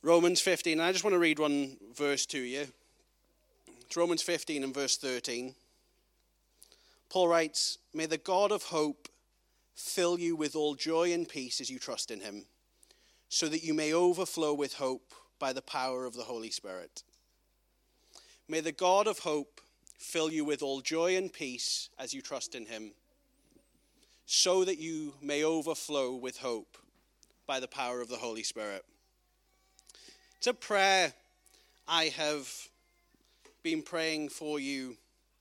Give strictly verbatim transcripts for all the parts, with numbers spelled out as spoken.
Romans fifteen, and I just want to read one verse to you. It's Romans fifteen and verse thirteen. Paul writes, "May the God of hope fill you with all joy and peace as you trust in him, so that you may overflow with hope by the power of the Holy Spirit." May the God of hope fill you with all joy and peace as you trust in him, so that you may overflow with hope by the power of the Holy Spirit. It's a prayer I have been praying for you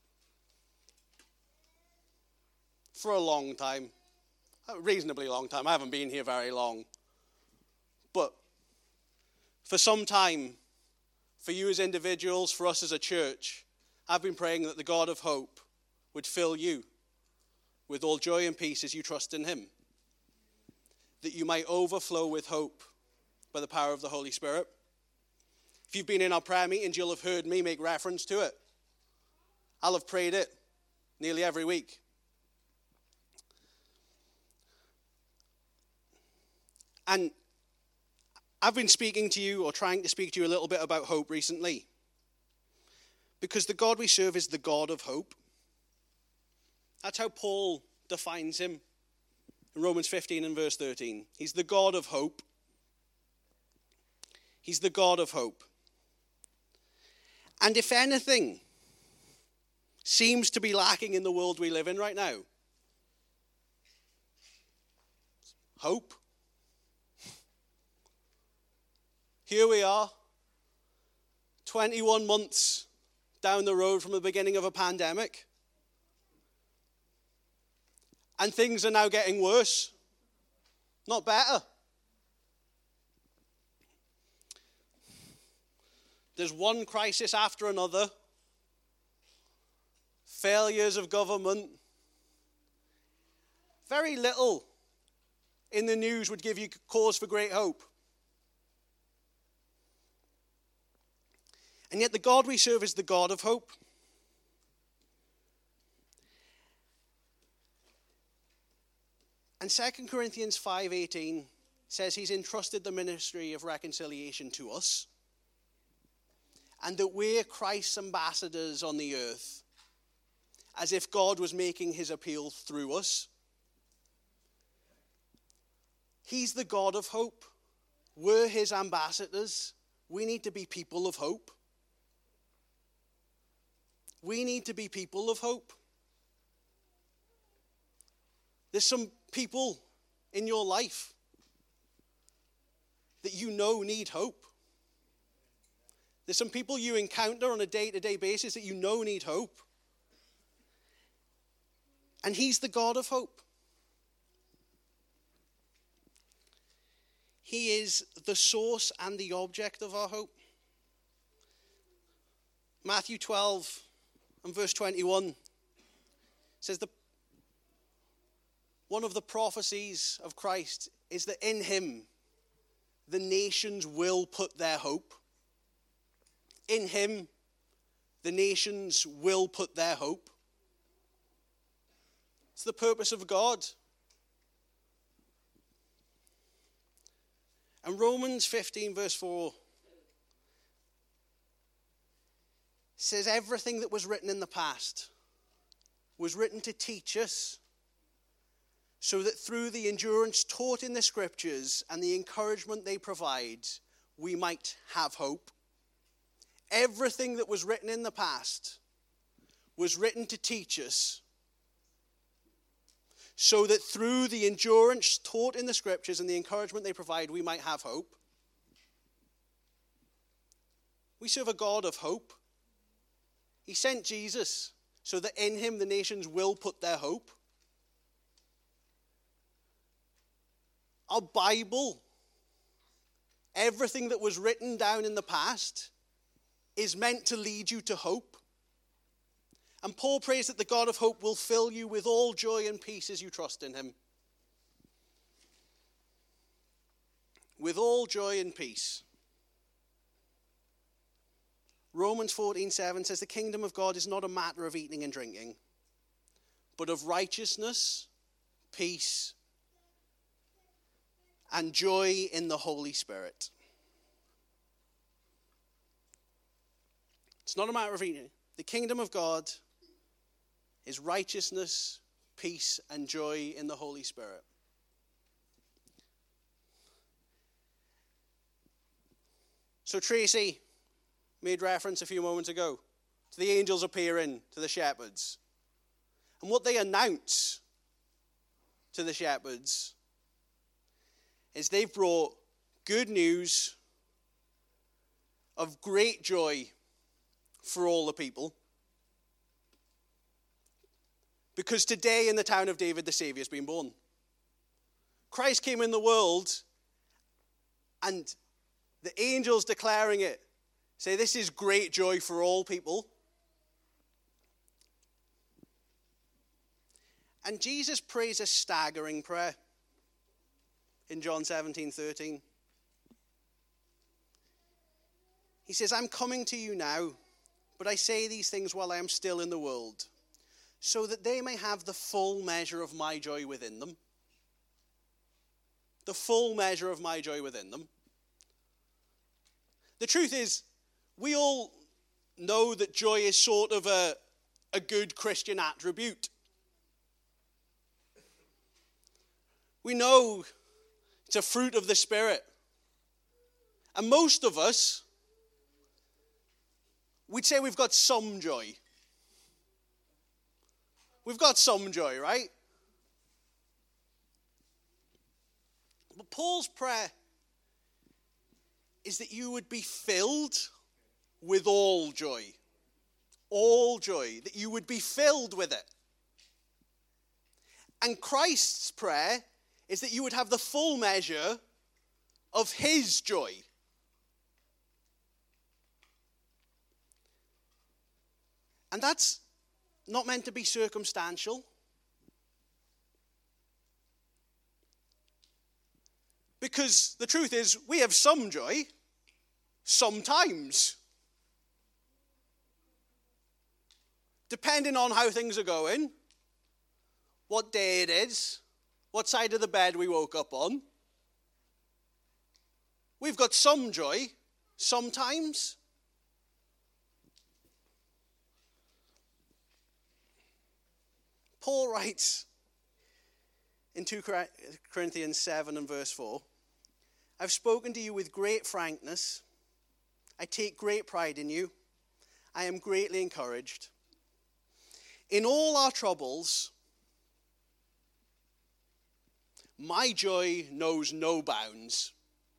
for a long time, a reasonably long time. I haven't been here very long, but for some time, for you as individuals, for us as a church, I've been praying that the God of hope would fill you with all joy and peace as you trust in him, that you might overflow with hope by the power of the Holy Spirit. If you've been in our prayer meetings, you'll have heard me make reference to it. I'll have prayed it nearly every week. And I've been speaking to you, or trying to speak to you a little bit about hope recently, because the God we serve is the God of hope. That's how Paul defines him in Romans fifteen and verse thirteen. He's the God of hope. He's the God of hope. And if anything seems to be lacking in the world we live in right now, hope. Here we are, twenty-one months down the road from the beginning of a pandemic, and things are now getting worse, not better. There's one crisis after another, failures of government. Very little in the news would give you cause for great hope. And yet the God we serve is the God of hope. And Second Corinthians five eighteen says he's entrusted the ministry of reconciliation to us, and that we're Christ's ambassadors on the earth, as if God was making his appeal through us. He's the God of hope. We're his ambassadors. We need to be people of hope. We need to be people of hope. There's some people in your life that you know need hope. There's some people you encounter on a day-to-day basis that you know need hope. And he's the God of hope. He is the source and the object of our hope. Matthew twelve and verse twenty-one says that one of the prophecies of Christ is that in him the nations will put their hope. In him the nations will put their hope. It's the purpose of God. And Romans fifteen verse four says everything that was written in the past was written to teach us, so that through the endurance taught in the scriptures and the encouragement they provide, we might have hope. Everything that was written in the past was written to teach us, so that through the endurance taught in the scriptures and the encouragement they provide, we might have hope. We serve a God of hope. He sent Jesus so that in him the nations will put their hope. Our Bible, everything that was written down in the past, is meant to lead you to hope. And Paul prays that the God of hope will fill you with all joy and peace as you trust in him. With all joy and peace. Romans fourteen seven says the kingdom of God is not a matter of eating and drinking, but of righteousness, peace, and joy in the Holy Spirit. It's not a matter of eating. The kingdom of God is righteousness, peace, and joy in the Holy Spirit. So Tracy made reference a few moments ago to the angels appearing to the shepherds. And what they announce to the shepherds is they've brought good news of great joy for all the people. Because today in the town of David, the Savior has been born. Christ came in the world, and the angels declaring it say this is great joy for all people. And Jesus prays a staggering prayer in John seventeen thirteen. He says, I'm coming to you now, but I say these things while I am still in the world, so that they may have the full measure of my joy within them. The full measure of my joy within them. The truth is, we all know that joy is sort of a, a good Christian attribute. We know it's a fruit of the Spirit. And most of us, we'd say we've got some joy. We've got some joy, right? But Paul's prayer is that you would be filled with all joy. All joy. That you would be filled with it. And Christ's prayer is that you would have the full measure of his joy. And that's not meant to be circumstantial. Because the truth is, we have some joy, sometimes. Depending on how things are going, what day it is, what side of the bed we woke up on. We've got some joy, sometimes. Paul writes in two Corinthians seven and verse four, I've spoken to you with great frankness. I take great pride in you. I am greatly encouraged. In all our troubles, my joy knows no bounds.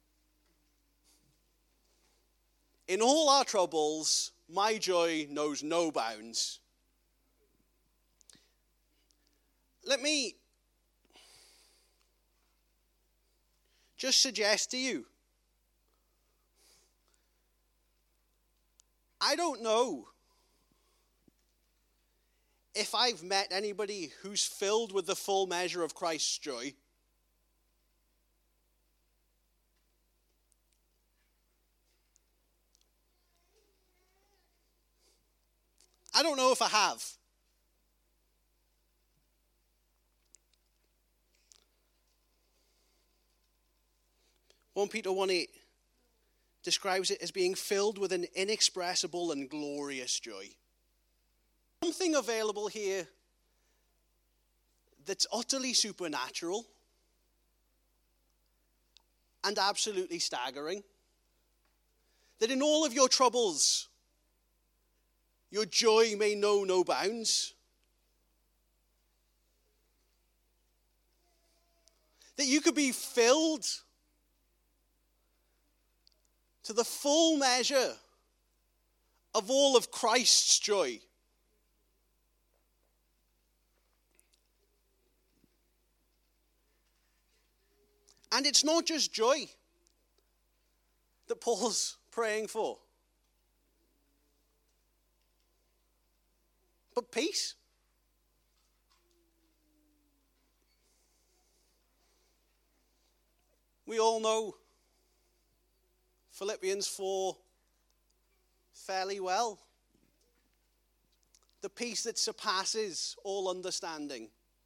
In all our troubles, my joy knows no bounds. Let me just suggest to you, I don't know if I've met anybody who's filled with the full measure of Christ's joy. I don't know if I have. First Peter one eight describes it as being filled with an inexpressible and glorious joy. Something available here that's utterly supernatural and absolutely staggering. That in all of your troubles, your joy may know no bounds. That you could be filled to the full measure of all of Christ's joy. And it's not just joy that Paul's praying for, but peace. We all know Philippians four fairly well. The peace that surpasses all understanding.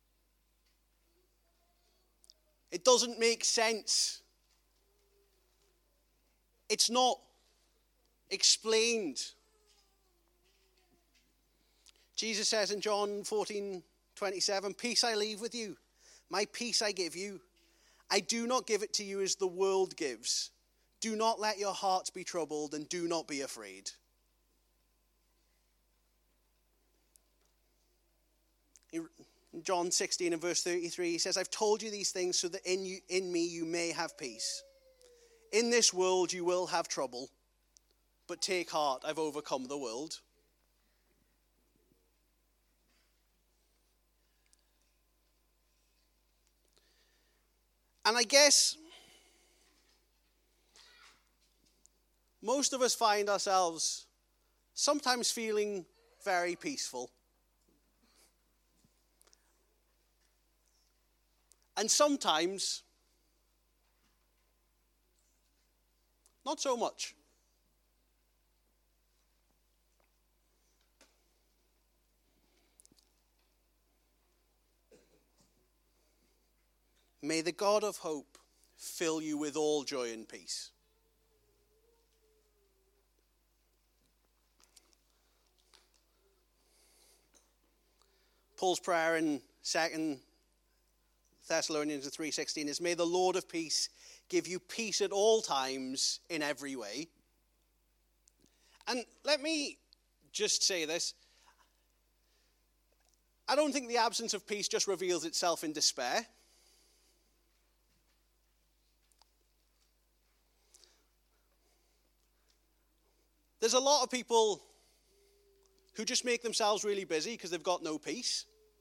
It doesn't make sense. It's not explained Jesus says in John fourteen twenty-seven, peace I leave with you, my peace I give you. I do not give it to you as the world gives. Do not let your hearts be troubled, and do not be afraid. In John sixteen and verse thirty-three, he says, I've told you these things so that in you, in me you may have peace. In this world you will have trouble, but take heart, I've overcome the world. And I guess most of us find ourselves sometimes feeling very peaceful. And sometimes not so much. May the God of hope fill you with all joy and peace. Paul's prayer in Second Thessalonians three sixteen is, may the Lord of peace give you peace at all times in every way. And let me just say this. I don't think the absence of peace just reveals itself in despair. There's a lot of people who just make themselves really busy because they've got no peace.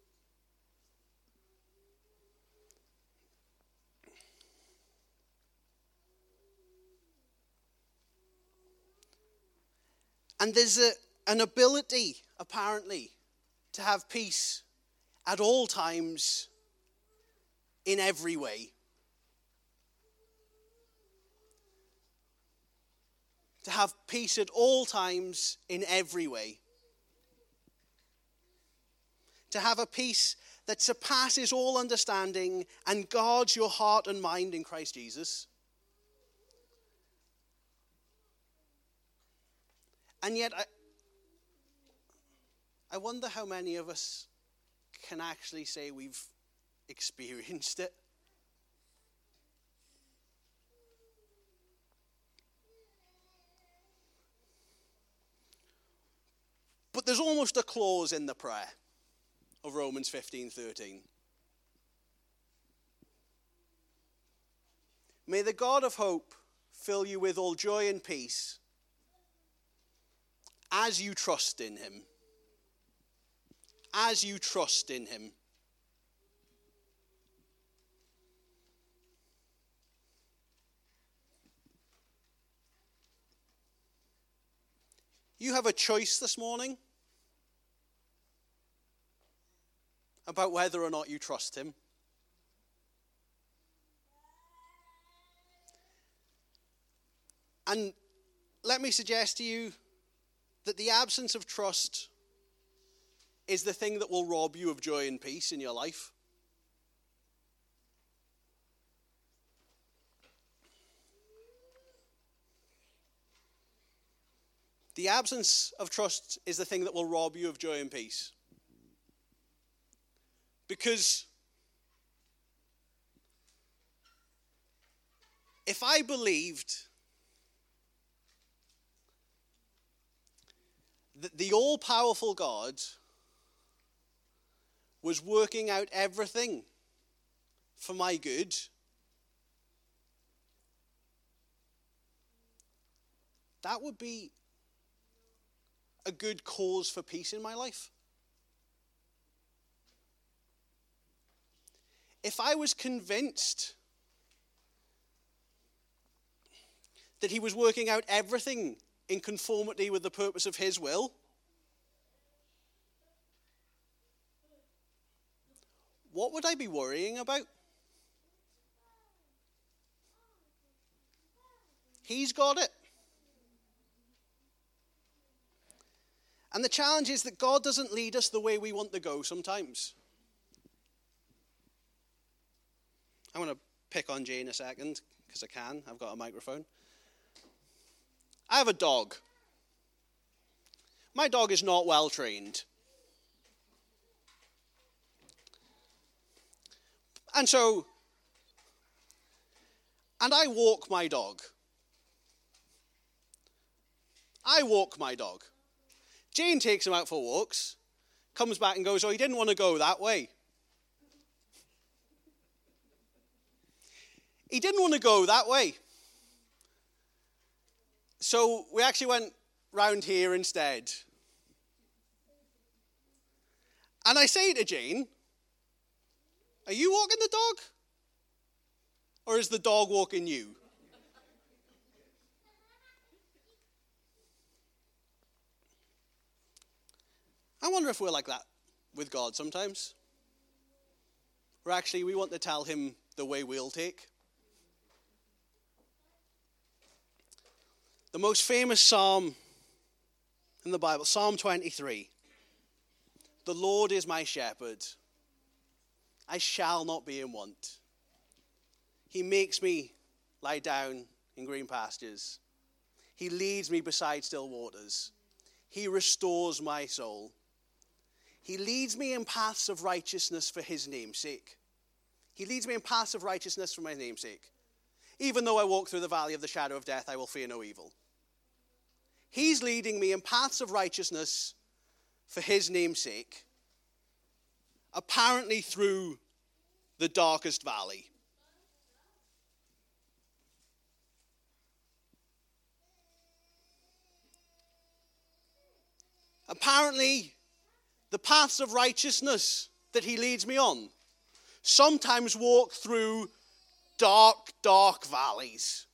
And there's a, an ability, apparently, to have peace at all times in every way. To have peace at all times in every way. To have a peace that surpasses all understanding and guards your heart and mind in Christ Jesus. And yet, I, I wonder how many of us can actually say we've experienced it. But there's almost a clause in the prayer of Romans fifteen thirteen. May the God of hope fill you with all joy and peace as you trust in him. As you trust in him. You have a choice this morning about whether or not you trust him. And let me suggest to you that the absence of trust is the thing that will rob you of joy and peace in your life. The absence of trust is the thing that will rob you of joy and peace. Because if I believed that the all-powerful God was working out everything for my good, that would be a good cause for peace in my life. If I was convinced that he was working out everything in conformity with the purpose of his will, what would I be worrying about? He's got it. And the challenge is that God doesn't lead us the way we want to go sometimes. I want to pick on Jane a second, because I can. I've got a microphone. I have a dog. My dog is not well trained. And so, and I walk my dog. I walk my dog. Jane takes him out for walks, comes back and goes, oh, he didn't want to go that way. He didn't want to go that way. So we actually went round here instead. And I say to Jane, are you walking the dog? Or is the dog walking you? I wonder if we're like that with God sometimes. Or actually, we want to tell him the way we'll take. The most famous psalm in the Bible, Psalm twenty-three. The Lord is my shepherd. I shall not be in want. He makes me lie down in green pastures. He leads me beside still waters. He restores my soul. He leads me in paths of righteousness for his name's sake. He leads me in paths of righteousness for my name's sake. Even though I walk through the valley of the shadow of death, I will fear no evil. He's leading me in paths of righteousness for his name's sake, apparently through the darkest valley. Apparently, the paths of righteousness that he leads me on sometimes walk through dark, dark valleys.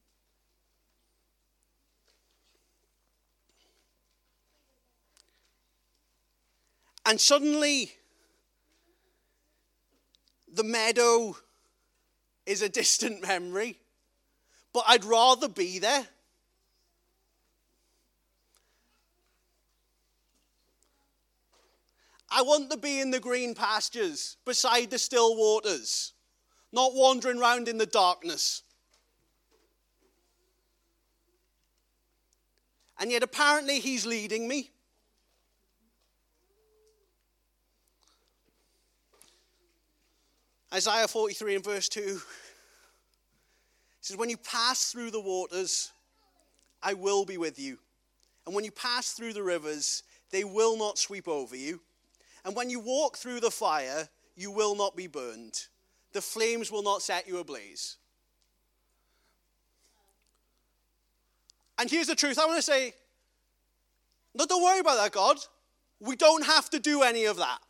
And suddenly, the meadow is a distant memory, but I'd rather be there. I want to be in the green pastures, beside the still waters, not wandering around in the darkness. And yet apparently he's leading me. Isaiah forty-three and verse two says, when you pass through the waters, I will be with you. And when you pass through the rivers, they will not sweep over you. And when you walk through the fire, you will not be burned. The flames will not set you ablaze. And here's the truth. I want to say, no, don't worry about that, God. We don't have to do any of that.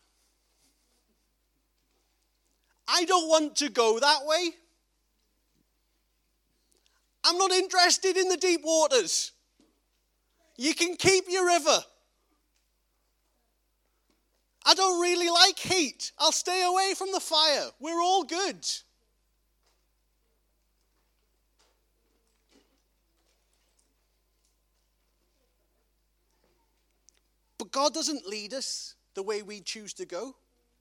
I don't want to go that way. I'm not interested in the deep waters. You can keep your river. I don't really like heat. I'll stay away from the fire. We're all good. But God doesn't lead us the way we choose to go.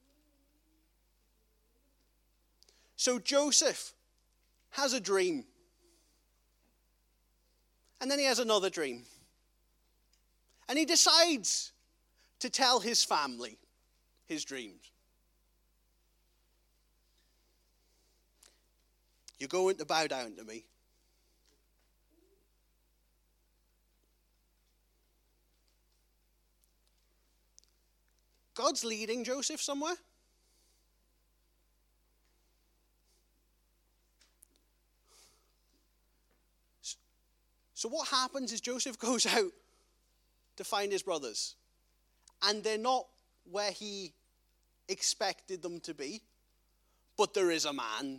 So Joseph has a dream. And then he has another dream. And he decides to tell his family his dreams. You're going to bow down to me. God's leading Joseph somewhere. So what happens is Joseph goes out to find his brothers. And they're not where he expected them to be. But there is a man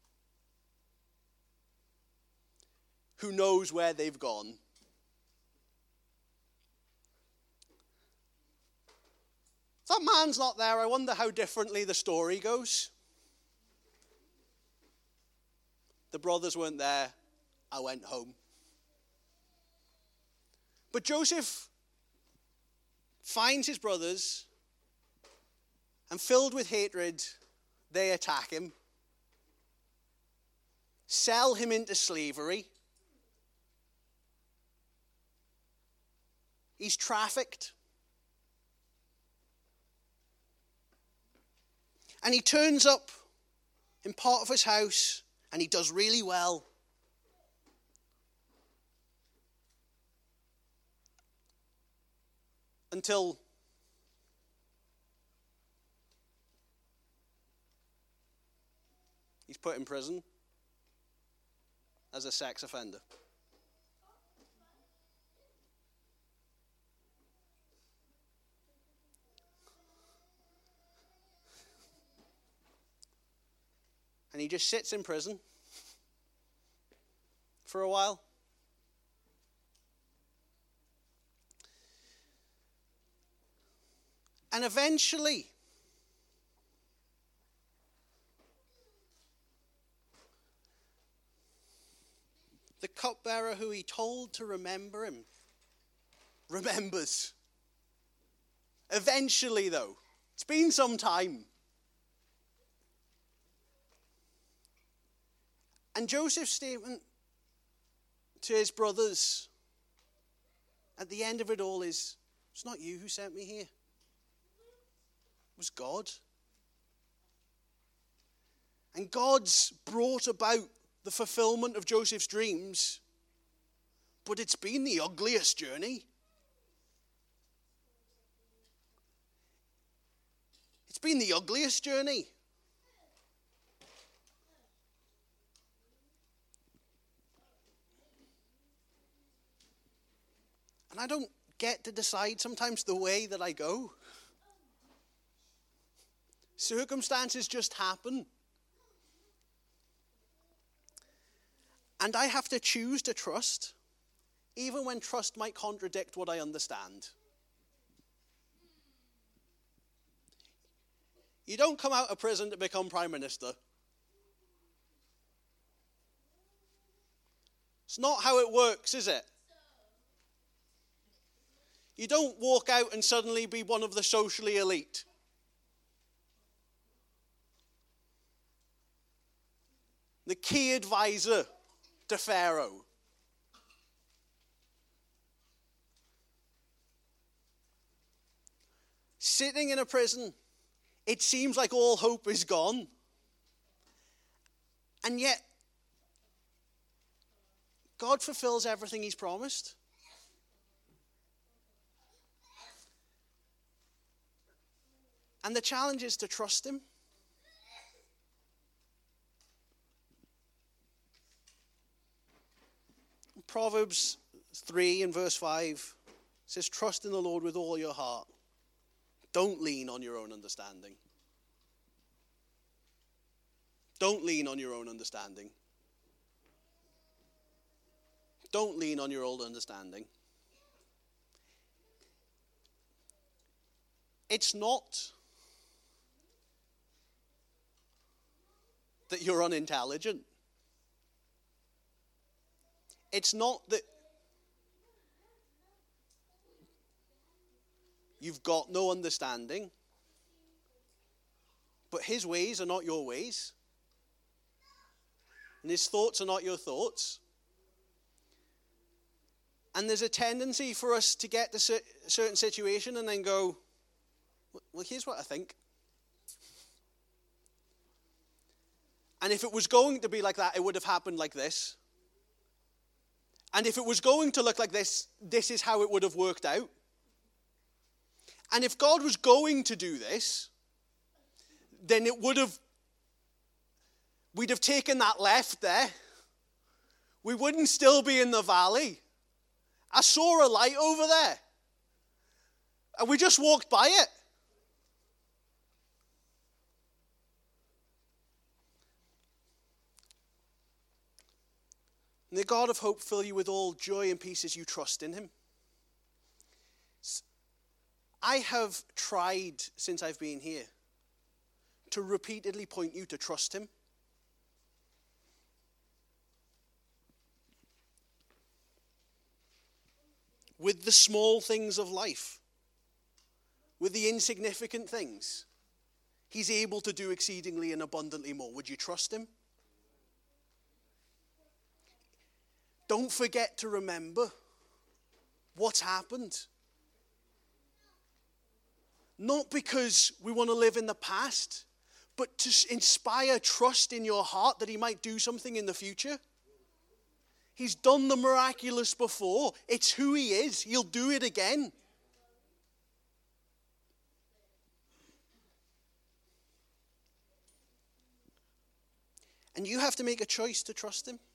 who knows where they've gone. If that man's not there, I wonder how differently the story goes. The brothers weren't there. I went home. But Joseph finds his brothers, and filled with hatred, they attack him, sell him into slavery. He's trafficked. And he turns up in Potiphar's house, and he does really well. Until he's put in prison as a sex offender. And he just sits in prison for a while. And eventually, the cupbearer who he told to remember him remembers. Eventually, though, it's been some time. And Joseph's statement to his brothers at the end of it all is, it's not you who sent me here. It was God. And God's brought about the fulfillment of Joseph's dreams, but it's been the ugliest journey. It's been the ugliest journey. And I don't get to decide sometimes the way that I go. Circumstances just happen. And I have to choose to trust, even when trust might contradict what I understand. You don't come out of prison to become prime minister. It's not how it works, is it? You don't walk out and suddenly be one of the socially elite. The key advisor to Pharaoh. Sitting in a prison, it seems like all hope is gone. And yet, God fulfills everything he's promised. And the challenge is to trust him. Proverbs three and verse five says, trust in the Lord with all your heart. Don't lean on your own understanding. Don't lean on your own understanding. Don't lean on your own understanding. It's not that you're unintelligent. It's not that you've got no understanding, but his ways are not your ways, and his thoughts are not your thoughts. And there's a tendency for us to get to a certain situation and then go, well, here's what I think. And if it was going to be like that, it would have happened like this. And if it was going to look like this, this is how it would have worked out. And if God was going to do this, then it would have, we'd have taken that left there. We wouldn't still be in the valley. I saw a light over there. And we just walked by it. And the God of hope fill you with all joy and peace as you trust in him. I have tried, since I've been here, to repeatedly point you to trust him. With the small things of life, with the insignificant things, he's able to do exceedingly and abundantly more. Would you trust him? Don't forget to remember what's happened. Not because we want to live in the past, but to inspire trust in your heart that he might do something in the future. He's done the miraculous before. It's who he is. He'll do it again. And you have to make a choice to trust him.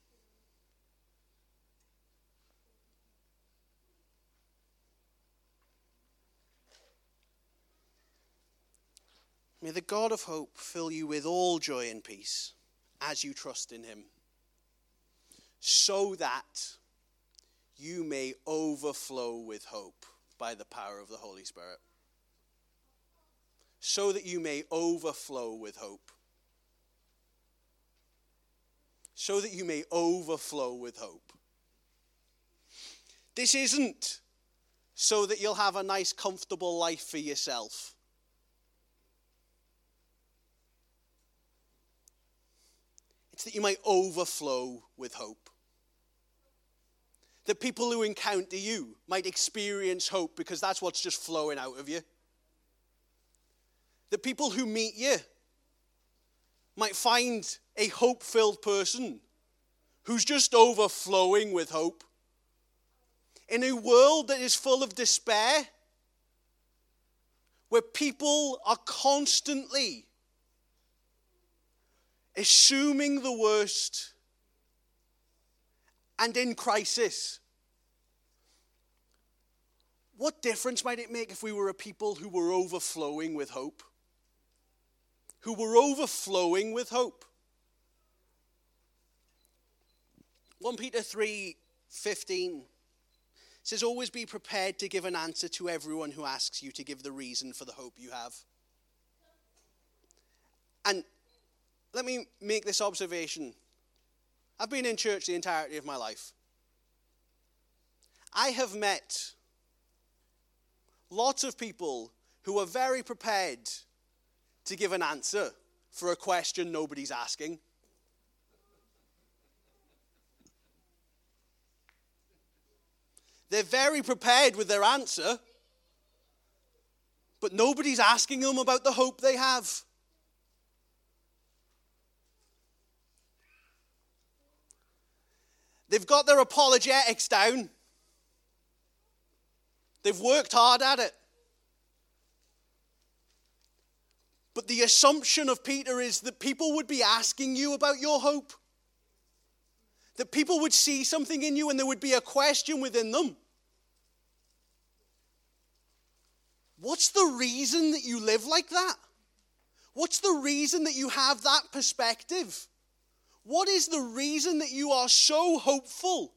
May the God of hope fill you with all joy and peace as you trust in him, so that you may overflow with hope by the power of the Holy Spirit. So that you may overflow with hope. So that you may overflow with hope. This isn't so that you'll have a nice, comfortable life for yourself. It's that you might overflow with hope. That people who encounter you might experience hope because that's what's just flowing out of you. That people who meet you might find a hope-filled person who's just overflowing with hope. In a world that is full of despair, where people are constantly assuming the worst and in crisis, what difference might it make if we were a people who were overflowing with hope? Who were overflowing with hope. First Peter three fifteen says, always be prepared to give an answer to everyone who asks you to give the reason for the hope you have. And let me make this observation. I've been in church the entirety of my life. I have met lots of people who are very prepared to give an answer for a question nobody's asking. They're very prepared with their answer, but nobody's asking them about the hope they have. They've got their apologetics down. They've worked hard at it. But the assumption of Peter is that people would be asking you about your hope. That people would see something in you and there would be a question within them. What's the reason that you live like that? What's the reason that you have that perspective? What is the reason that you are so hopeful?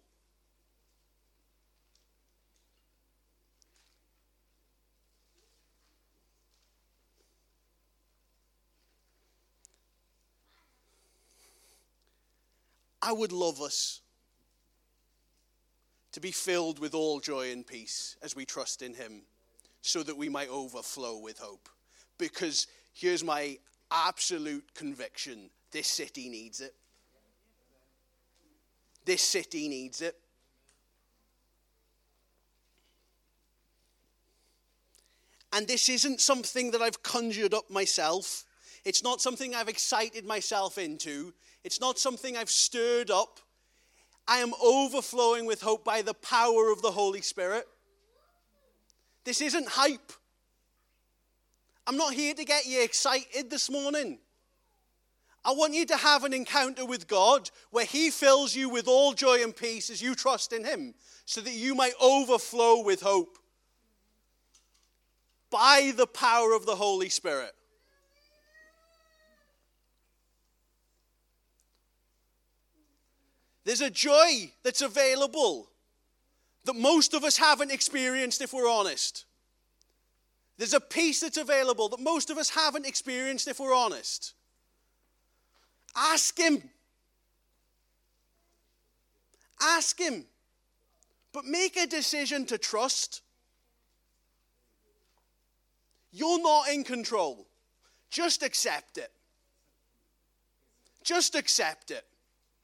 I would love us to be filled with all joy and peace as we trust in him, so that we might overflow with hope. Because here's my absolute conviction. This city needs it. This city needs it. And this isn't something that I've conjured up myself. It's not something I've excited myself into. It's not something I've stirred up. I am overflowing with hope by the power of the Holy Spirit. This isn't hype. I'm not here to get you excited this morning. I want you to have an encounter with God where he fills you with all joy and peace as you trust in him, so that you might overflow with hope by the power of the Holy Spirit. There's a joy that's available that most of us haven't experienced, if we're honest. There's a peace that's available that most of us haven't experienced, if we're honest. Ask him. Ask him. But make a decision to trust. You're not in control. Just accept it. Just accept it.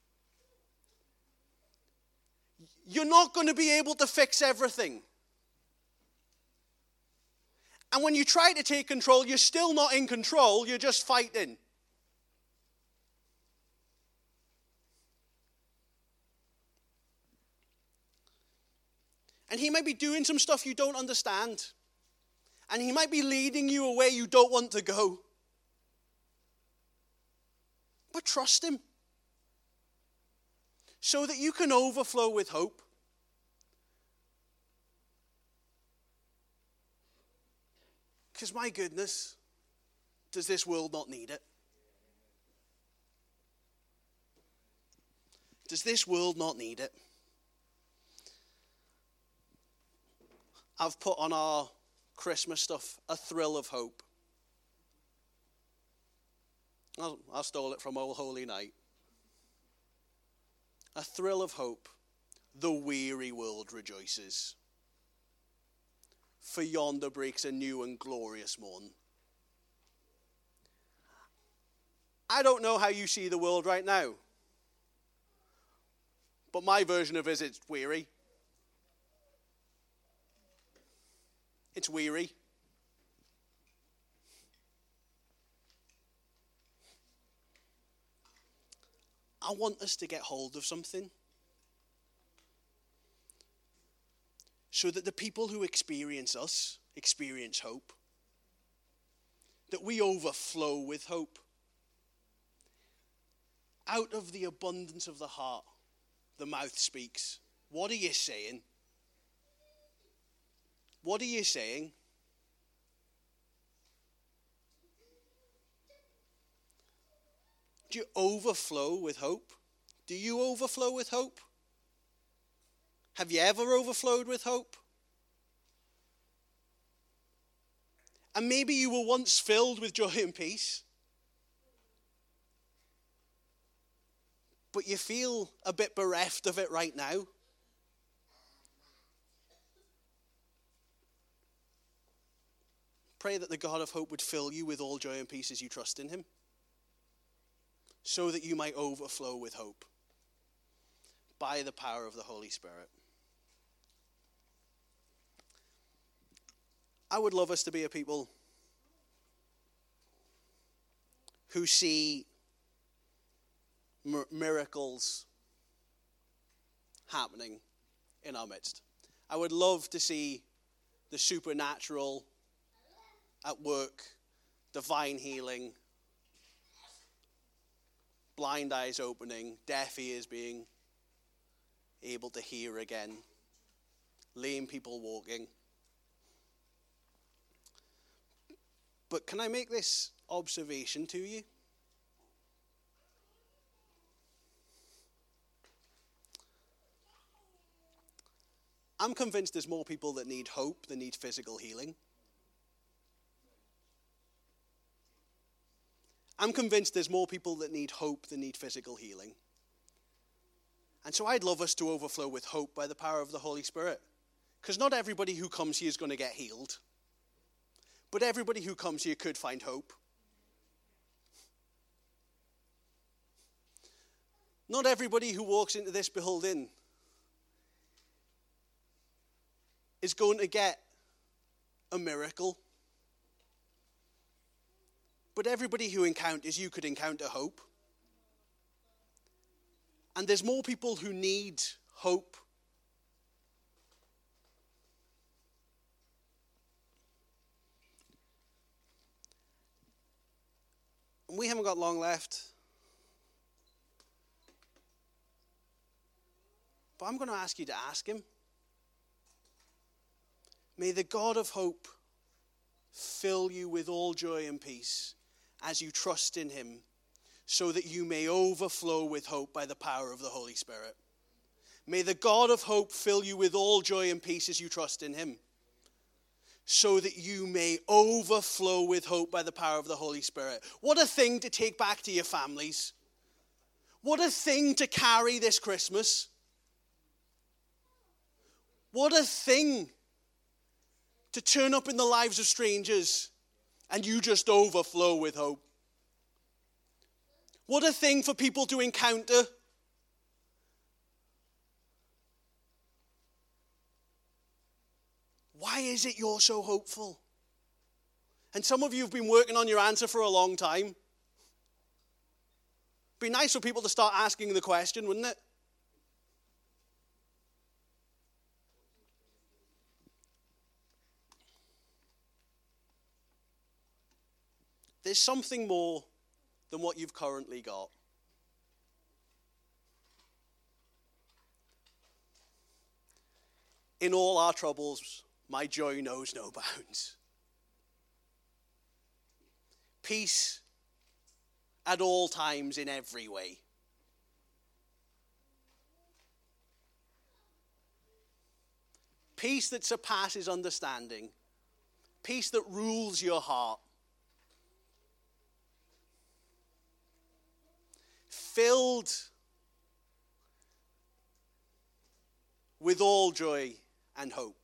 You're not going to be able to fix everything. And when you try to take control, you're still not in control, you're just fighting. And he might be doing some stuff you don't understand. And he might be leading you away you don't want to go. But trust him. So that you can overflow with hope. Because my goodness, does this world not need it? Does this world not need it? I've put on our Christmas stuff a thrill of hope. I stole it from Old Holy Night. A thrill of hope. The weary world rejoices. For yonder breaks a new and glorious morn. I don't know how you see the world right now. But my version of it is it's weary. It's weary. I want us to get hold of something so that the people who experience us experience hope. That we overflow with hope. Out of the abundance of the heart, the mouth speaks. What are you saying? What are you saying? Do you overflow with hope? Do you overflow with hope? Have you ever overflowed with hope? And maybe you were once filled with joy and peace, but you feel a bit bereft of it right now. Pray that the God of hope would fill you with all joy and peace as you trust in him, so that you might overflow with hope by the power of the Holy Spirit. I would love us to be a people who see mir- miracles happening in our midst. I would love to see the supernatural at work, divine healing, blind eyes opening, deaf ears being able to hear again, lame people walking. But can I make this observation to you? I'm convinced there's more people that need hope than need physical healing. I'm convinced there's more people that need hope than need physical healing. And so I'd love us to overflow with hope by the power of the Holy Spirit. Because not everybody who comes here is going to get healed. But everybody who comes here could find hope. Not everybody who walks into this building is going to get a miracle. But everybody who encounters you could encounter hope. And there's more people who need hope. And we haven't got long left. But I'm going to ask you to ask him. May the God of hope fill you with all joy and peace as you trust in him, so that you may overflow with hope by the power of the Holy Spirit. May the God of hope fill you with all joy and peace as you trust in him, so that you may overflow with hope by the power of the Holy Spirit. What a thing to take back to your families. What a thing to carry this Christmas. What a thing to turn up in the lives of strangers and you just overflow with hope. What a thing for people to encounter. Why is it you're so hopeful? And some of you have been working on your answer for a long time. It'd be nice for people to start asking the question, wouldn't it? there's something more than what you've currently got. In all our troubles, my joy knows no bounds. Peace at all times in every way. Peace that surpasses understanding. Peace that rules your heart. Filled with all joy and hope.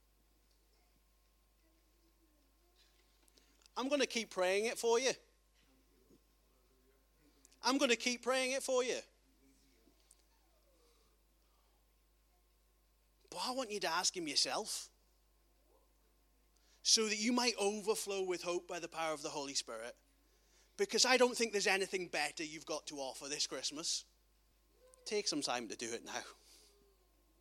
I'm going to keep praying it for you. I'm going to keep praying it for you. But I want you to ask him yourself, so that you might overflow with hope by the power of the Holy Spirit. Because I don't think there's anything better you've got to offer this Christmas. Take some time to do it now.